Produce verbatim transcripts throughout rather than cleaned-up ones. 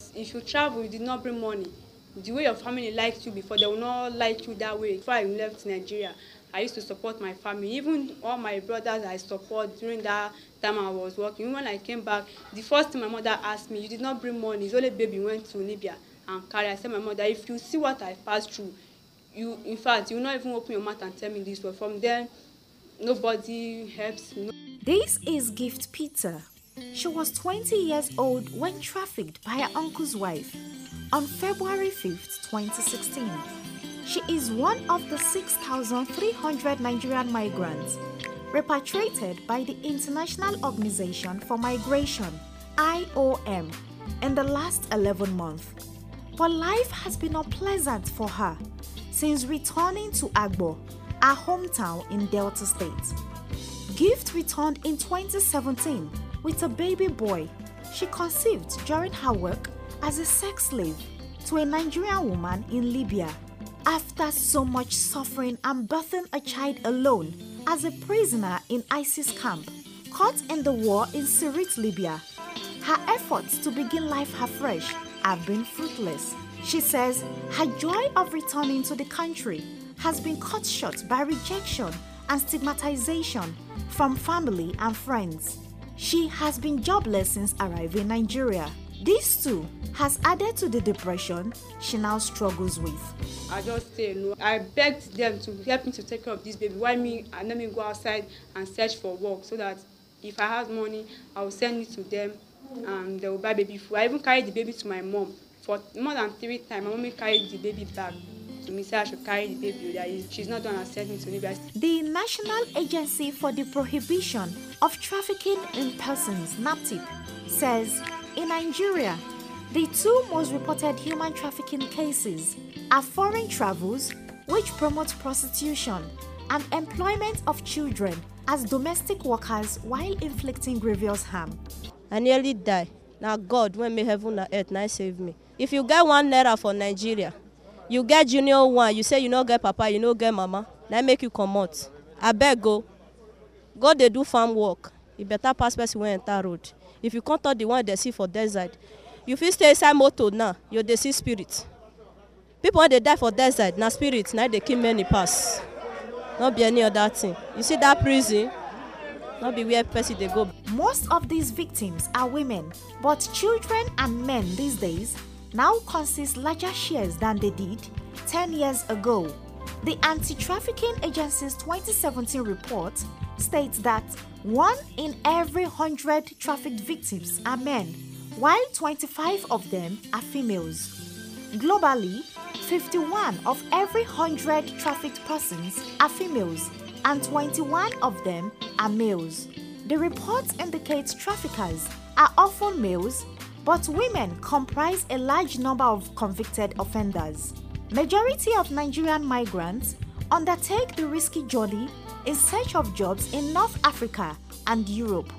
if you travel, you did not bring money, the way your family liked you before, they will not like you that way. Before I left Nigeria, I used to support my family. Even all my brothers I support during that time I was working. Even when I came back, the first thing my mother asked me, you did not bring money. It's only baby went to Libya and carry. I said, my mother, if you see what I passed through, you, in fact, you will not even open your mouth and tell me this. But from then, nobody helps. No. This is Gift Peter. She was twenty years old when trafficked by her uncle's wife on February fifth, twenty sixteen. She is one of the six thousand three hundred Nigerian migrants repatriated by the International Organization for Migration, I O M, in the last eleven months. But life has been unpleasant for her since returning to Agbo, her hometown in Delta State. Gift returned in twenty seventeen with a baby boy she conceived during her work as a sex slave to a Nigerian woman in Libya. After so much suffering and birthing a child alone as a prisoner in ISIS camp, caught in the war in Sirte, Libya, her efforts to begin life afresh have been fruitless. She says her joy of returning to the country has been cut short by rejection and stigmatization from family and friends. She has been jobless since arriving in Nigeria. This too has added to the depression she now struggles with. I just say no. I begged them to help me to take care of this baby. Why me and let me go outside and search for work so that if I have money, I will send it to them and they will buy baby food. I even carried the baby to my mom. For more than three times, my mom carried the baby back to me, say I should carry the baby. That is, she's not done and sent me to Libya. The National Agency for the Prohibition of Trafficking in Persons, NAPTIP, says in Nigeria, the two most reported human trafficking cases are foreign travels, which promote prostitution, and employment of children as domestic workers while inflicting grievous harm. I nearly die. Now God, when me heaven and earth, now save me. If you get one naira for Nigeria, you get junior one, you say you no get papa, you no get mama, now make you come out. I beg go. Go they do farm work. You better pass person when enter road. If you can't touch the one they see for desert, you feel stay inside motor now, you they see spirit. People when they die for desert, now spirit, now they kill many pass. Not be any other thing. You see that prison, not be where person they go. Most of these victims are women, but children and men these days now consist larger shares than they did ten years ago. The Anti-Trafficking Agency's twenty seventeen report states that one in every one hundred trafficked victims are men, while twenty-five of them are females. Globally, fifty-one of every one hundred trafficked persons are females, and twenty-one of them are males. The report indicates traffickers are often males, but women comprise a large number of convicted offenders. Majority of Nigerian migrants undertake the risky journey in search of jobs in North Africa and Europe.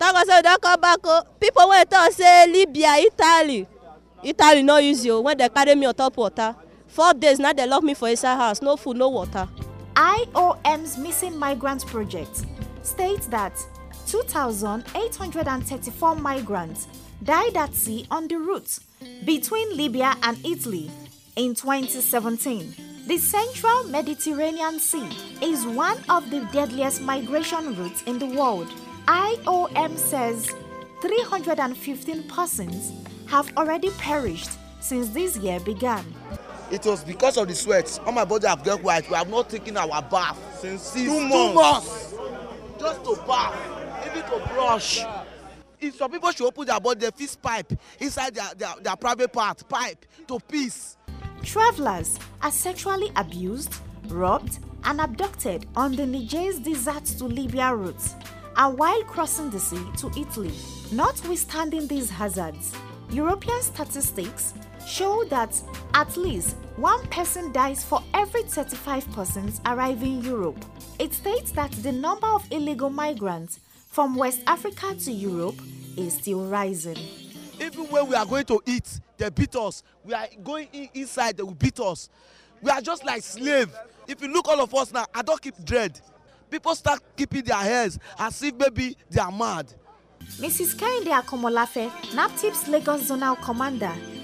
People went to say Libya, Italy. Italy no use you when they carry me on top water. Four days now they lock me for inside house, no food, no water. I O M's Missing Migrants Project states that two thousand eight hundred thirty-four migrants died at sea on the route between Libya and Italy in twenty seventeen. The Central Mediterranean Sea is one of the deadliest migration routes in the world. I O M says three hundred fifteen persons have already perished since this year began. It was because of the sweat. All my body have got white. We have not taken our bath since two, two months. months. Just to bath, even to brush. If some people should open their body, they fix pipe inside their, their, their private part, pipe to piss. Travelers are sexually abused, robbed, and abducted on the Niger's desert to Libya route, and while crossing the sea to Italy. Notwithstanding these hazards, European statistics show that at least one person dies for every thirty-five persons arriving in Europe. It states that the number of illegal migrants from West Africa to Europe is still rising. Even when we are going to eat, they beat us. We are going in, inside, they will beat us. We are just like slaves. If you look all of us now, I don't keep dread. People start keeping their hairs as if maybe they are mad. Missus Kehinde Akomolafe, NAPTIP's Lagos Zonal Commander,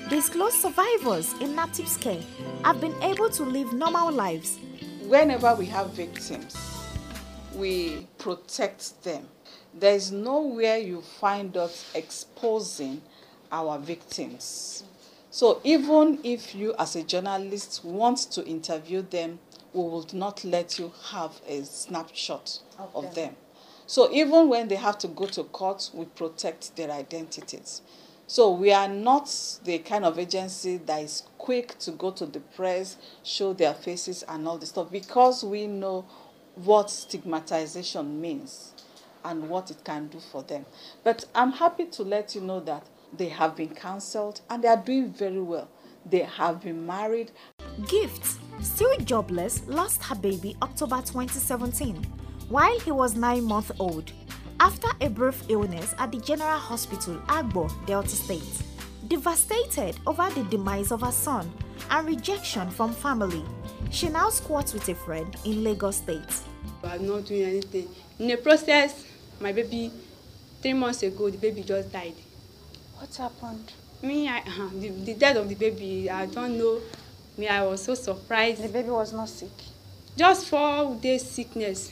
disclosed survivors in NAPTIP's care have been able to live normal lives. Whenever we have victims, we protect them. There is nowhere you find us exposing our victims. So even if you as a journalist want to interview them, we will not let you have a snapshot okay. of them. So even when they have to go to court, we protect their identities. So we are not the kind of agency that is quick to go to the press, show their faces and all this stuff, because we know what stigmatization means and what it can do for them. But I'm happy to let you know that they have been counseled and they are doing very well. They have been married. Gift, still jobless, lost her baby October twenty seventeen while he was nine months old after a brief illness at the General Hospital, Agbo, Delta State. Devastated over the demise of her son and rejection from family, she now squats with a friend in Lagos State. I'm not doing anything. In the process, my baby, three months ago, the baby just died. What happened? Me, I, uh, the, the death of the baby, I don't know. Me, I was so surprised. The baby was not sick? Just four days sickness.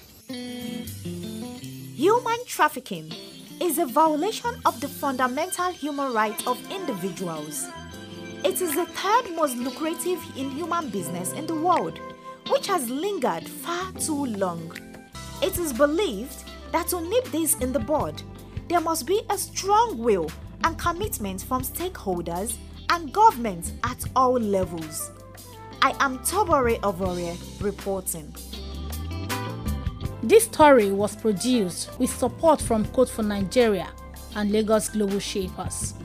Human trafficking is a violation of the fundamental human rights of individuals. It is the third most lucrative inhuman business in the world, which has lingered far too long. It is believed that to nip this in the bud, there must be a strong will and commitment from stakeholders and governments at all levels. I am Tobore Ovorie reporting. This story was produced with support from Code for Nigeria and Lagos Global Shapers.